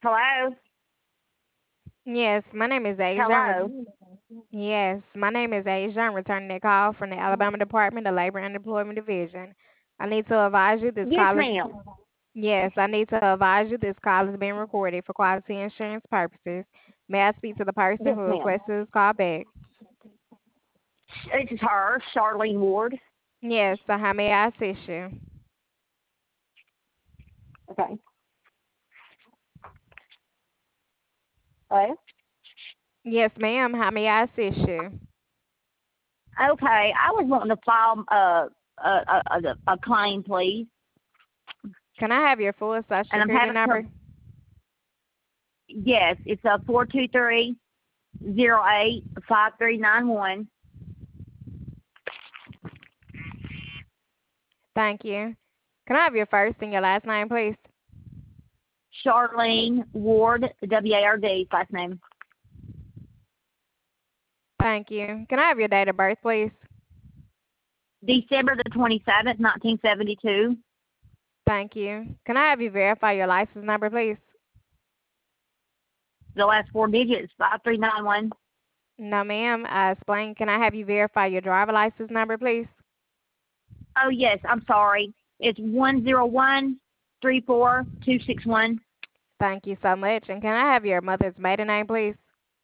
Hello? Yes, my name is Asia. Hello? Yes, my name is Asia. I'm returning a call from the Alabama Department of Labor and Employment Division. I need to advise you this Yes, call is ma'am. yes, I need to advise you this call is being recorded for quality insurance purposes. May I speak to the person Yes, who ma'am. requested this call back? This is her, Charlene Ward. Yes, so how may I assist you? Okay. Hello? Yes, ma'am. How may I assist you? Okay, I was wanting to file a claim, please, Can I have your full social and I'm security having number? trouble. Yes, it's a 423085391. Thank you. Can I have your first and your last name, please? Charlene Ward, WARD, last name. Thank you. Can I have your date of birth, please? December the 27th, 1972. Thank you. Can I have you verify your license number, please? The last four digits, 5391. No, ma'am. I explained. Can I have you verify your driver license number, please? Oh, yes, I'm sorry. It's 101-34261. Thank you so much. And can I have your mother's maiden name, please?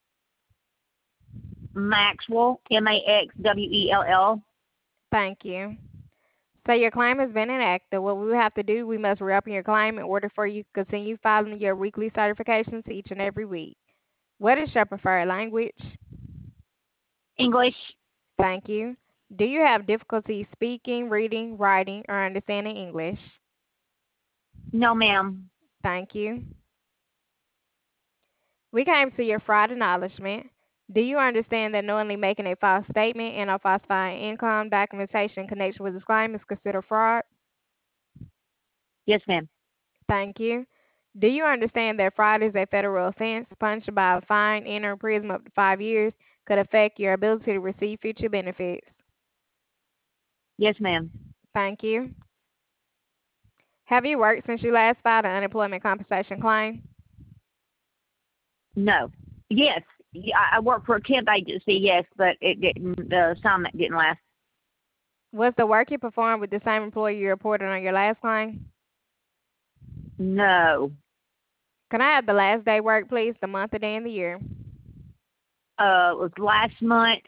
Maxwell, Maxwell. Thank you. So your claim has been enacted. What we will have to do, we must reopen your claim in order for you to continue filing your weekly certifications each and every week. What is your preferred language? English. Thank you. Do you have difficulty speaking, reading, writing, or understanding English? No, ma'am. Thank you. We came to your fraud acknowledgement. Do you understand that knowingly making a false statement and or falsifying income documentation in connection with this claim is considered fraud? Yes, ma'am. Thank you. Do you understand that fraud is a federal offense punished by a fine and or imprisonment up to 5 years could affect your ability to receive future benefits? Yes, ma'am. Thank you. Have you worked since you last filed an unemployment compensation claim? No. Yes. Yeah, I work for a temp agency, yes, but it didn't, the assignment didn't last. Was the work you performed with the same employer you reported on your last claim? No. Can I have the last day work, please, the month, the day, and the year? It was last month,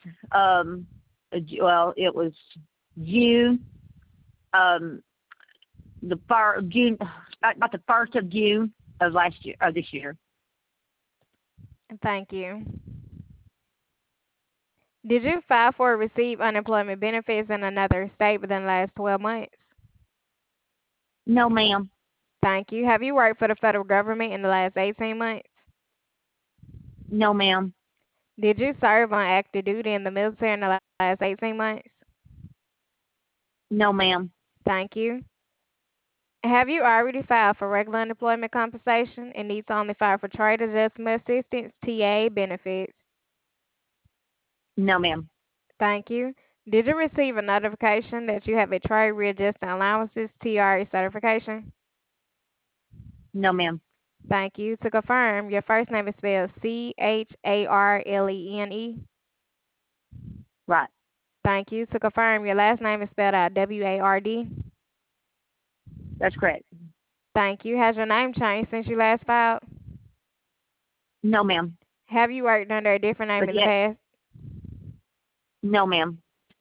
it was June, um, June, about the 1st of June of last year, of this year. Thank you. Did you file for or receive unemployment benefits in another state within the last 12 months? No, ma'am. Thank you. Have you worked for the federal government in the last 18 months? No, ma'am. Did you serve on active duty in the military in the last 18 months? No, ma'am. Thank you. Have you already filed for regular unemployment compensation and need to only file for trade adjustment assistance, TA benefits? No, ma'am. Thank you. Did you receive a notification that you have a trade readjustment allowances, TRA certification? No, ma'am. Thank you. To confirm, your first name is spelled Charlene. Right. Thank you. To confirm, your last name is spelled out WARD. That's correct. Thank you. Has your name changed since you last filed? No, ma'am. Have you worked under a different name But in the yet, past? no, ma'am.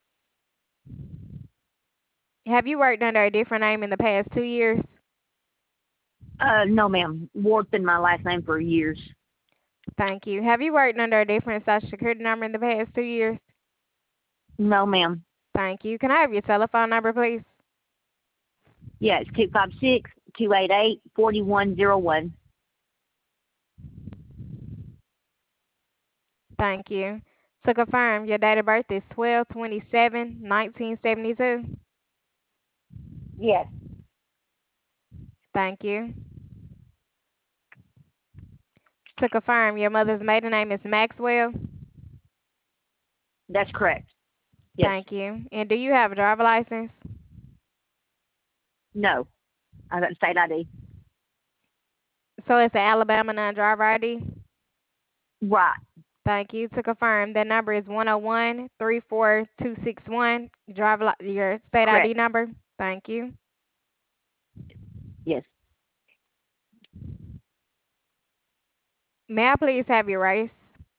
Have you worked under a different name in the past 2 years? No, ma'am. Ward's been my last name for years. Thank you. Have you worked under a different social security number in the past 2 years? No, ma'am. Thank you. Can I have your telephone number, please? Yeah, it's 256-288-4101. Thank you. To confirm, your date of birth is 12/27/1972. Yes, Thank you. To confirm, your mother's maiden name is Maxwell. that's correct. Yes. Thank you. And do you have a driver license? No. I got state ID. So it's an Alabama non-driver ID? Right. Thank you. To confirm, that number is 101-34261. Your state ID Correct. number? Thank you. Yes. May I please have your race?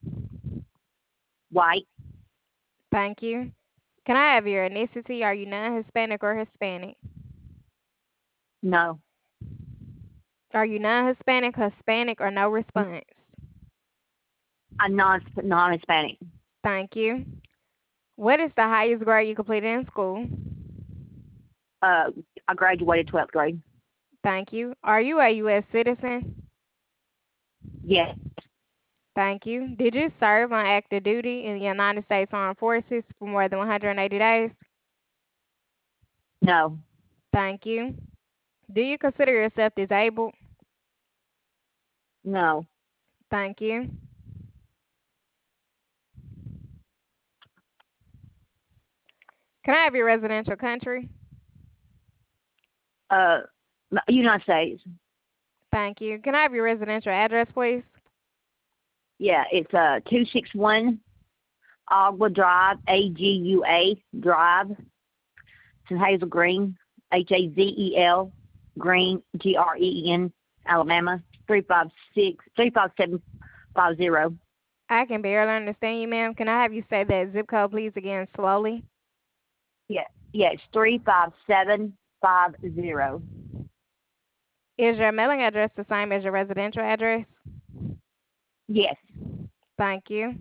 White. Thank you. Can I have your ethnicity? Are you non-Hispanic or Hispanic? No. Are you non-Hispanic, Hispanic, or no response? I'm non-Hispanic. Thank you. What is the highest grade you completed in school? I graduated 12th grade. Thank you. Are you a U.S. citizen? Yes. Thank you. Did you serve on active duty in the United States Armed Forces for more than 180 days? No. Thank you. Do you consider yourself disabled? No. Thank you. Can I have your residential country? Uh, United States. Thank you. Can I have your residential address, please? Yeah, it's 261 Agua Drive, AGUA Drive. It's in Hazel Green, Hazel Green, Green, Alabama, 35750. I can barely understand you, ma'am. Can I have you say that zip code, please, again, slowly? Yeah, it's 35750. Is your mailing address the same as your residential address? Yes. Thank you.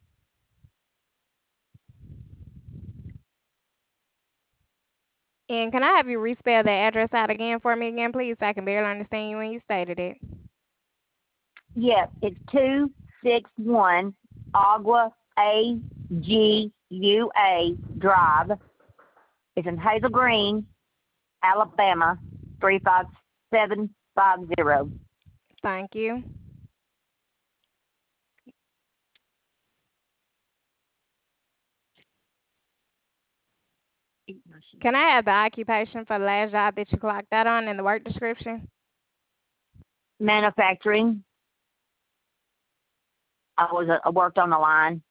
And can I have you respell that address out again for me again, please? I can barely understand you when you stated it. Yeah, it's 261 Agua AGUA Drive. It's in Hazel Green, Alabama, 35750. Thank you. Can I have the occupation for the last job that you clocked out on in the work description? Manufacturing. I worked on the line.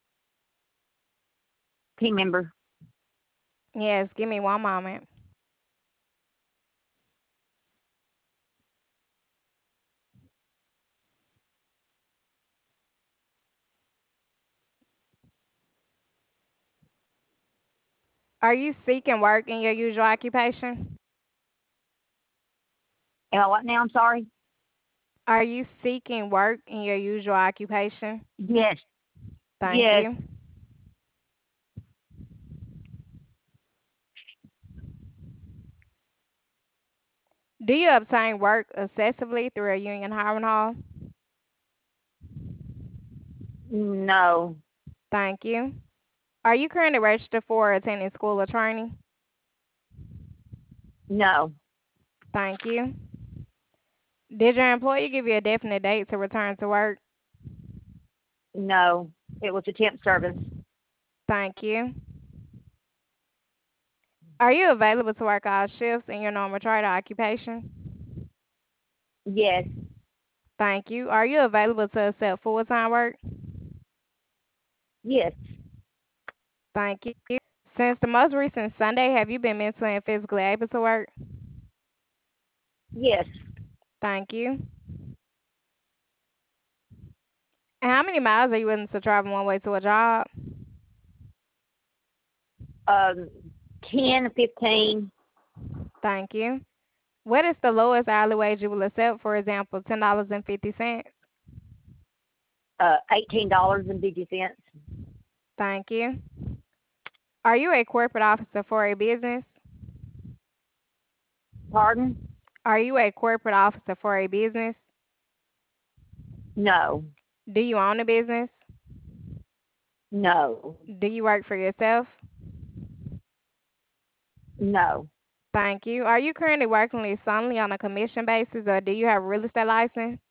Team member. Yes, give me one moment. Are you seeking work in your usual occupation? Am I what now? I'm sorry. Are you seeking work in your usual occupation? Yes. Thank Yes. you. Do you obtain work excessively through a union hiring hall? No. Thank you. Are you currently registered for attending school or training? No. Thank you. Did your employer give you a definite date to return to work? No. It was a temp service. Thank you. Are you available to work all shifts in your normal charter occupation? Yes. Thank you. Are you available to accept full-time work? Yes. Thank you. Since the most recent Sunday, have you been mentally and physically able to work? Yes. Thank you. And how many miles are you willing to travel one way to a job? Um, 10, 15, Thank you. What is the lowest hourly wage you will accept? For example, $10.50. $18.50. Thank you. Are you a corporate officer for a business? Pardon? Are you a corporate officer for a business? No. Do you own a business? No. Do you work for yourself? No. Thank you. Are you currently working solely on a commission basis or do you have a real estate license?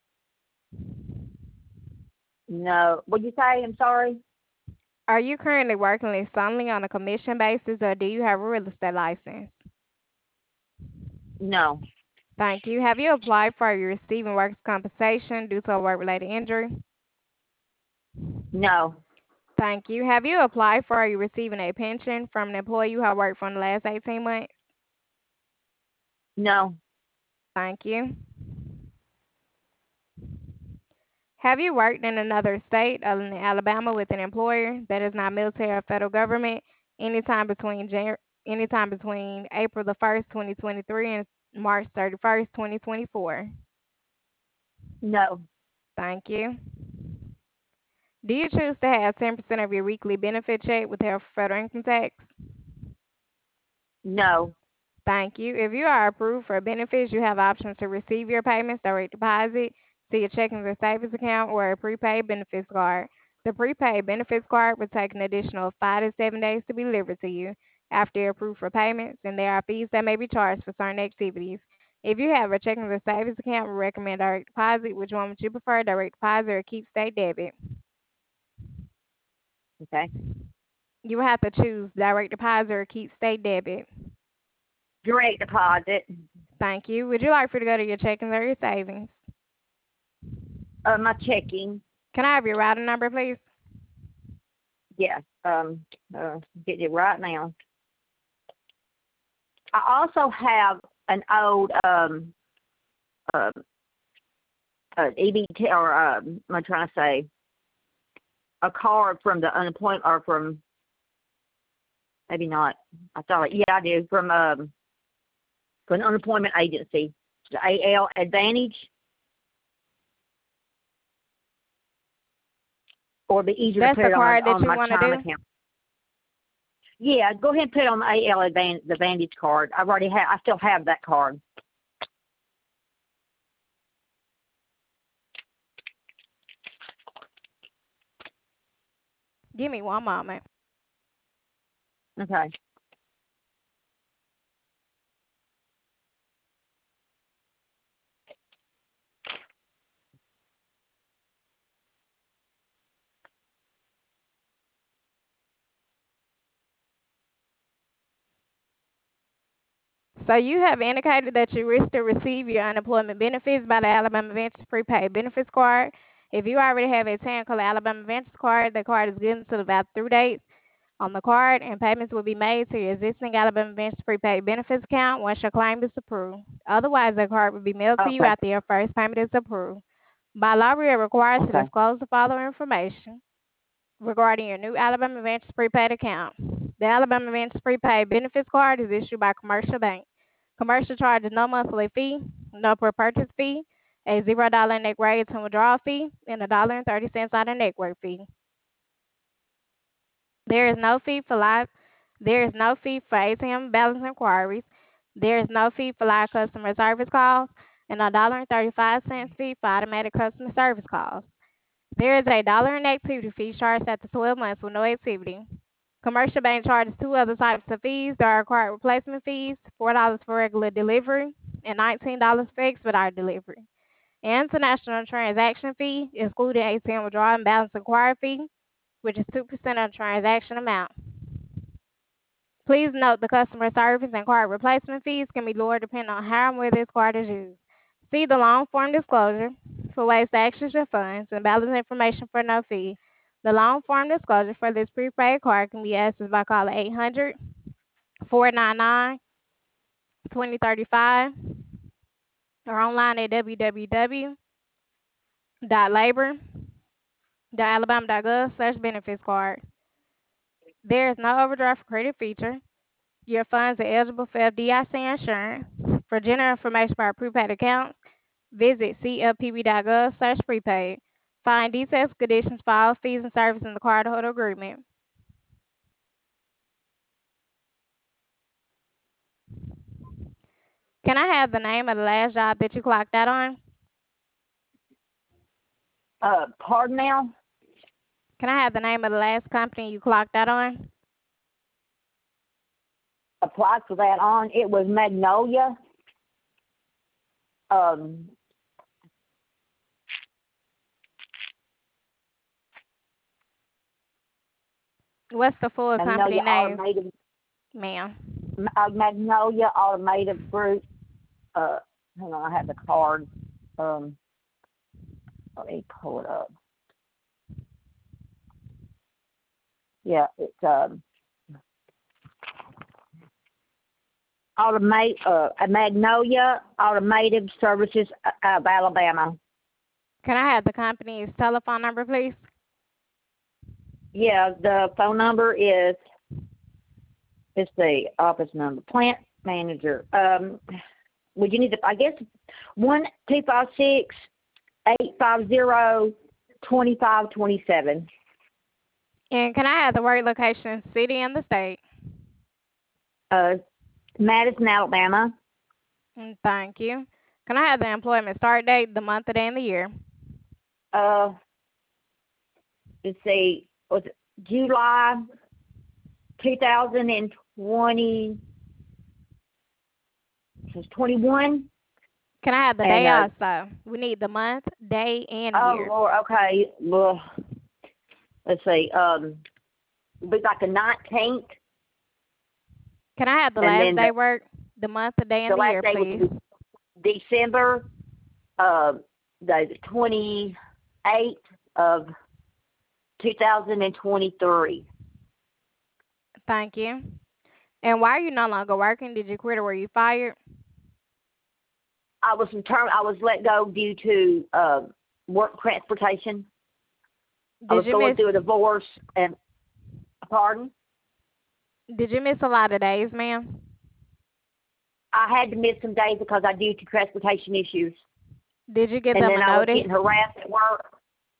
No. What'd you say? I'm sorry. Are you currently working solely on a commission basis or do you have a real estate license? No. Thank you. Have you applied for your receiving workers' compensation due to a work-related injury? No. Thank you. Have you applied for you receiving a pension from an employee you have worked for in the last 18 months? No. Thank you. Have you worked in another state other than Alabama with an employer that is not military or federal government anytime between anytime between April the 1st, 2023 and March 31st, 2024? No. Thank you. Do you choose to have 10% of your weekly benefit check withheld for federal income tax? No. Thank you. If you are approved for benefits, you have options to receive your payments direct deposit to your checking or savings account or a prepaid benefits card. The prepaid benefits card will take an additional 5 to 7 days to be delivered to you after you're approved for payments, and there are fees that may be charged for certain activities. If you have a checking or savings account, we recommend direct deposit. Which one would you prefer, direct deposit or keep state debit? Okay. You will have to choose direct deposit or keep state debit. Direct deposit. Thank you. Would you like for to go to your checking or your savings? My checking. Can I have your routing number, please? Yeah. Get it right now. I also have an old EBT or I'm trying to say a card from the unemployment or from maybe not. I thought yeah I did from an unemployment agency, the AL Advantage, or it'd be easier to That's put the it card that on you my want to chime do? account. Yeah, go ahead and put it on the AL Advantage, the Advantage card. I still have that card. Give me one moment. Okay. So you have indicated that you wish to receive your unemployment benefits by the Alabama Ventures prepaid benefits card. If you already have a tan color Alabama Ventures card, the card is good until about 3 days on the card, and payments will be made to your existing Alabama Ventures prepaid benefits account once your claim is approved. Otherwise, the card will be mailed to you Okay. after your first payment is approved. By law, we are required to Okay. disclose the following information regarding your new Alabama Ventures prepaid account. The Alabama Ventures prepaid benefits card is issued by Commercial Bank. Commercial charges no monthly fee, no per purchase fee, a $0 net rate and withdrawal fee, and $1.30 on a network fee. There is no fee for live. There is no fee for ATM balance inquiries. There is no fee for live customer service calls, and $1.35 fee for automatic customer service calls. There is a dollar in activity fee charged after 12 months with no activity. Commercial bank charges two other types of fees. There are required replacement fees, $4 for regular delivery and $19 for expedite delivery. International transaction fee, excluding ATM withdrawal and balance inquiry fee, which is 2% of the transaction amount. Please note the customer service and card replacement fees can be lower depending on how and where this card is used. See the long form disclosure for ways to access your funds and balance information for no fee. The long form disclosure for this prepaid card can be accessed by calling 800-499-2035 or online at www.labor.alabama.gov/benefits card. There is no overdraft credit feature. Your funds are eligible for FDIC insurance. For general information about prepaid accounts, visit cfpb.gov/prepaid. Find details, conditions for all fees and services in the cardholder agreement. Can I have the name of the last job that you clocked out on? Pardon now? Can I have the name of the last company you clocked out on? Applied for that on. It was Magnolia. Um, What's the full company Magnolia name, Automated. ma'am? Magnolia Automated Group. hang on, I have the card. Um, Let me pull it up. Yeah, it's Magnolia Automotive Services of Alabama. Can I have the company's telephone number, please? Yeah, the phone number is, it's the office number, plant manager. Would you need the, I guess, 1-256-850-2527. And can I have the work location, city, and the state? Madison, Alabama. Thank you. Can I have the employment start date, the month, the day, and the year? Uh, let's see, was it July 2020? This is 21. Can I have the And day also? We need the month, day, and oh year. Lord, okay. Well, let's see. It'll be like the 19th, Can I have the and last then day work, the month, the day, the and the year, last day will please? be December, the 28th of 2023. Thank you. And why are you no longer working? Did you quit or were you fired? I was let go due to work transportation. I Did was you going miss through a divorce, and pardon. did you miss a lot of days, ma'am? I had to miss some days because I due to transportation issues, Did you give and them then a I was notice? getting harassed at work.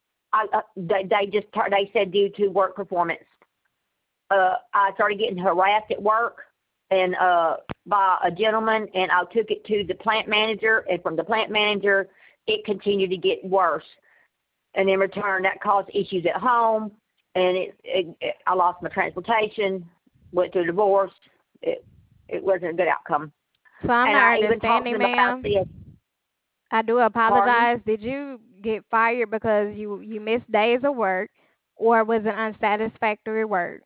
They said due to work performance. I started getting harassed at work, and by a gentleman, and I took it to the plant manager, and from the plant manager, it continued to get worse. And in return, that caused issues at home, and I lost my transportation, went through a divorce. It wasn't a good outcome. So I'm And not I even talked to understanding, them about ma'am. this. I do Pardon? apologize. Did you get fired because you missed days of work, or was it unsatisfactory work?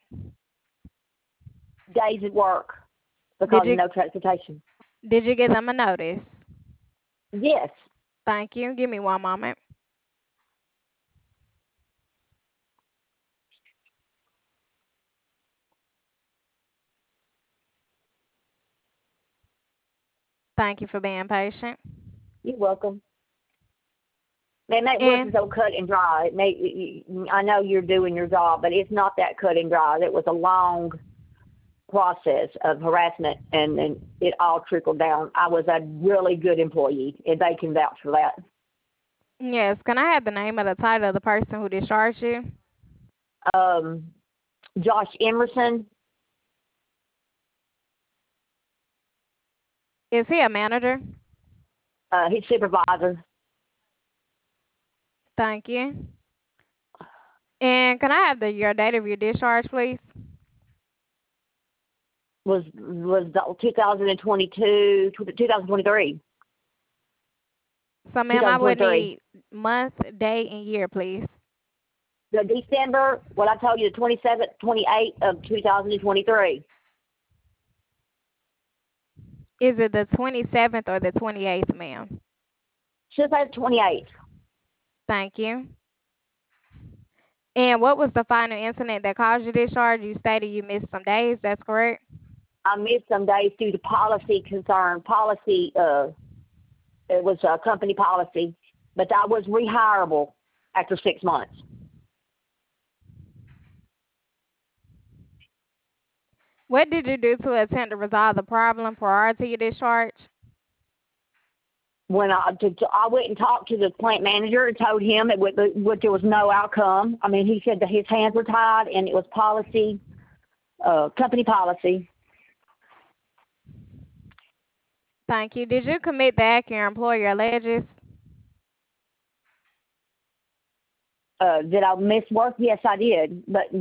Days at work Did because of you no transportation. did you give them a notice? Yes. Thank you. Give me one moment. Thank you for being patient. You're welcome. Man, that wasn't And so cut and dry. I know you're doing your job, but it's not that cut and dry. It was a long process of harassment, and it all trickled down. I was a really good employee, and they can vouch for that. yes, can I have the name of the title of the person who discharged you? Um, Josh Emerson, Is he a manager? his supervisor, Thank you. And can I have your date of your discharge, please? was 2022, 2023, So, ma'am, I would 2023. need month, day, and year, please. The December, what I told you, the 27th, 28th of 2023. Is it the 27th or the 28th, ma'am? Should say the 28th. Thank you. And what was the final incident that caused your discharge? You stated you missed some days. That's correct? I missed some days due to policy concern. It was a company policy, but I was rehireable after 6 months. What did you do to attempt to resolve the problem prior to your discharge? When I went and talked to the plant manager and told him there was no outcome. I mean, he said that his hands were tied and it was policy, company policy. Thank you. Did you commit the act your employer alleges? Did I miss work? Yes, I did, but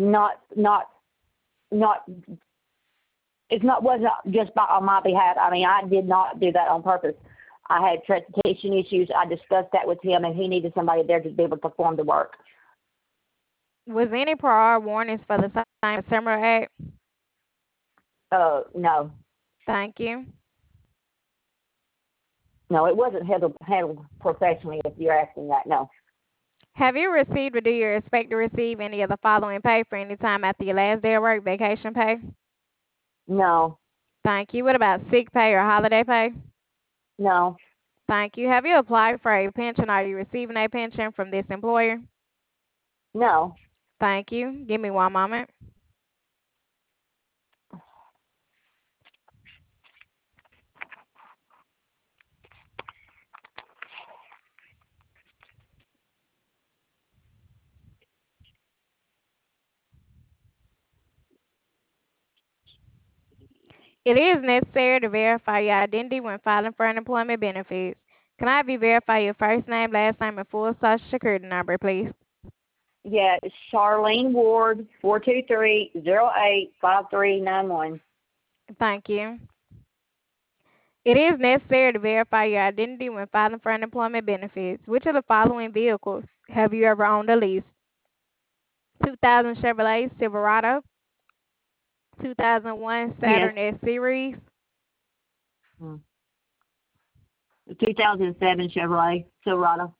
not. It's not wasn't just on my behalf. I mean, I did not do that on purpose. I had transportation issues. I discussed that with him, and he needed somebody there to be able to perform the work. Was any prior warnings for the same similar act? No. Thank you. No, it wasn't handled professionally. If you're asking that, no, Have you received or do you expect to receive any of the following pay for any time after your last day of work? Vacation pay? no, Thank you. What about sick pay or holiday pay? no, Thank you. Have you applied for a pension? Are you receiving a pension from this employer? no. Thank you. Give me one moment. It is necessary to verify your identity when filing for unemployment benefits. Can I have you verify your first name, last name, and full social security number, please? Yeah, it's Charlene Ward, 423-08-5391. Thank you. It is necessary to verify your identity when filing for unemployment benefits. Which of the following vehicles have you ever owned or leased? 2000 Chevrolet Silverado, 2001 Yes. Saturn S Series. Hmm. 2007 Chevrolet Silverado.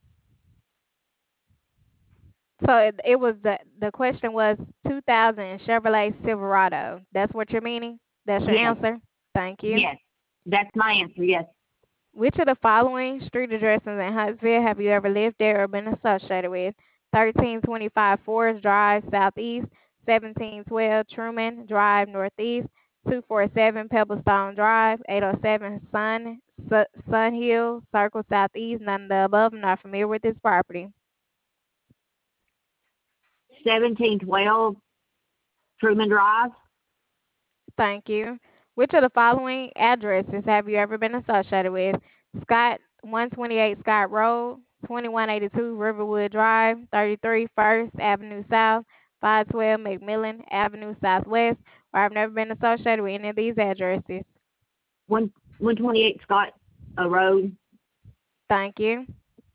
So it was the question was 2000 Chevrolet Silverado. That's what you're meaning? That's your Yes, answer? Thank you. yes. That's my answer, yes. Which of the following street addresses in Huntsville have you ever lived there or been associated with? 1325 Forest Drive Southeast, 1712 Truman Drive Northeast, 247 Pebblestone Drive, 807 Sun Hill Circle Southeast. None of the above. I'm not familiar with this property. 1712 Truman Drive. Thank you. Which of the following addresses have you ever been associated with? Scott, 128 Scott Road, 2182 Riverwood Drive, 33 First Avenue South, 512 McMillan Avenue Southwest, or I've never been associated with any of these addresses. 128 Scott Road. Thank you.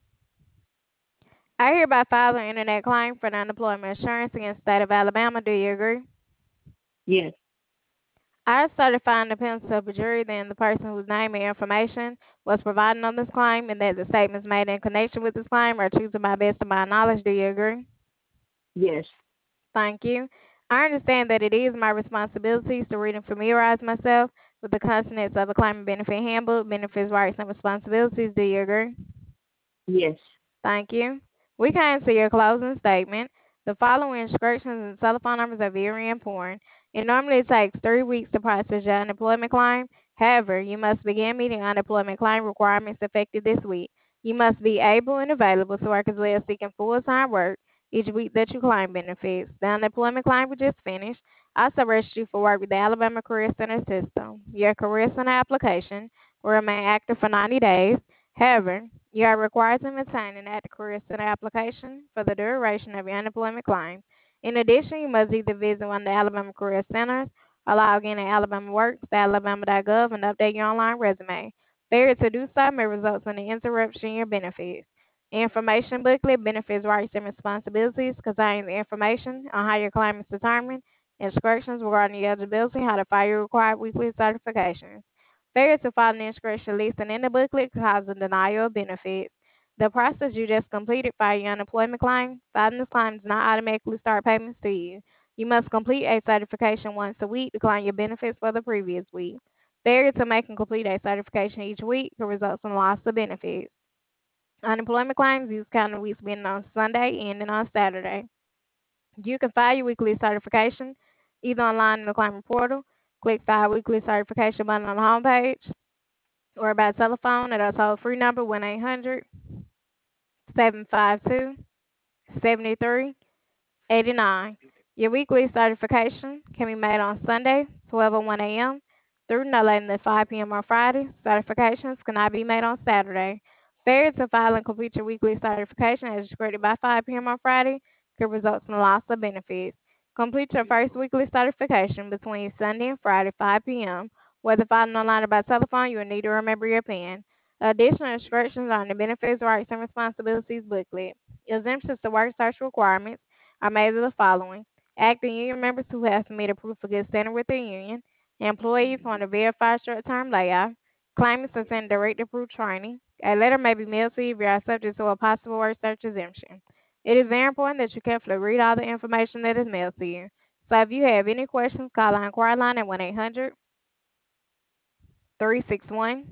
I hereby file an internet claim for the unemployment insurance against the state of Alabama. Do you agree? Yes, I certify independence of a jury that the person whose name and information was provided on this claim and that the statements made in connection with this claim are true to my best of my knowledge. Do you agree? yes, Thank you. I understand that it is my responsibility to read and familiarize myself with the contents of the claim and benefit handbook, benefits, rights, and responsibilities. Do you agree? yes. Thank you. We can see your closing statement. The following instructions and telephone numbers are very important. It normally takes 3 weeks to process your unemployment claim. However, you must begin meeting unemployment claim requirements effective this week. You must be able and available to work as well as seeking full-time work each week that you claim benefits. The unemployment claim we just finished also register you for work with the Alabama Career Center system. Your Career Center application will remain active for 90 days. However, you are required to maintain an active Career Center application for the duration of your unemployment claim. In addition, you must either visit one of the Alabama Career Centers or log in at Alabama Works, alabama.gov, and update your online resume. Failure to do so may result in an interruption in your benefits. Information booklet, benefits, rights, and responsibilities contains information on how your claim is determined, instructions regarding your eligibility, how to file your required weekly certifications. Failure to file an inscription listed in the booklet causes denial of benefits. The process you just completed for your unemployment claim, filing this claim does not automatically start payments to you. You must complete a certification once a week to claim your benefits for the previous week. Failure to make and complete a certification each week could result in loss of benefits. Unemployment claims use calendar weeks beginning on Sunday, ending on Saturday. You can file your weekly certification either online in the claimant portal, click File Weekly Certification button on the homepage, or by telephone at our toll-free number 1-800-752-7389. Your weekly certification can be made on Sunday, 12:01 a.m. through no later than 5 p.m. on Friday. Certifications cannot be made on Saturday. Failure to file and complete your weekly certification as discreted by 5 p.m. on Friday could result in the loss of benefits. Complete your first weekly certification between Sunday and Friday, 5 p.m. Whether filing online or by telephone, you will need to remember your PIN. Additional instructions on the benefits, rights, and responsibilities booklet. Exemptions to work search requirements are made of the following: active union members who have submitted proof of good standing with their union, employees who want to verify short-term layoff, Claimants attend direct approved training. A letter may be mailed to you if you are subject to a possible work search exemption. It is very important that you carefully read all the information that is mailed to you. So if you have any questions, call our inquiry line at 1-800-361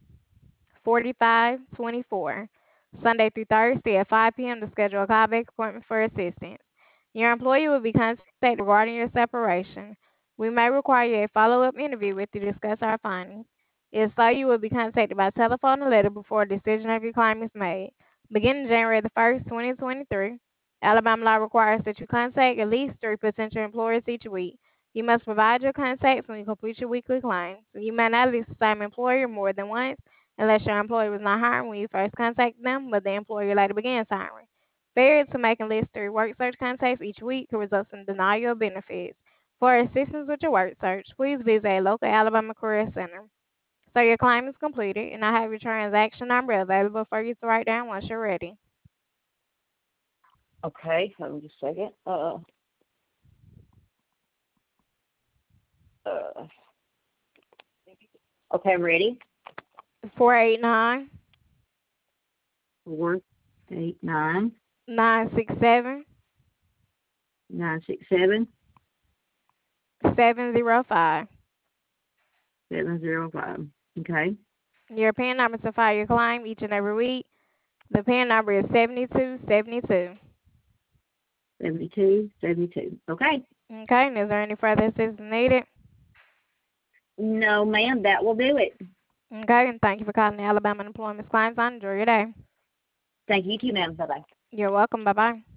4524, Sunday through Thursday at 5 p.m. to schedule a callback appointment for assistance. Your employee will be contacted regarding your separation. We may require a follow-up interview with you to discuss our findings. If so, you will be contacted by telephone or letter before a decision of your claim is made. Beginning January the 1st, 2023, Alabama law requires that you contact at least 3 potential employers each week. You must provide your contacts when you complete your weekly claims. You may not list the same employer more than once unless your employee was not hired when you first contacted them, but the employer later begins hiring. Failure to make and list 3 work search contacts each week could result in denial of benefits. For assistance with your work search, please visit a local Alabama Career Center. So your claim is completed, and I have your transaction number available for you to write down once you're ready. Okay, hold on just a second. Okay, I'm ready. 489 489 967 967 705. 705. Okay. Your PIN number to file your claim each and every week. The PIN number is 7272. 7272. Okay. Okay, and is there any further assistance needed? No, ma'am, that will do it. Okay, and thank you for calling the Alabama Employment Claims Line. Enjoy your day. Thank you too, ma'am. Bye-bye. You're welcome. Bye-bye.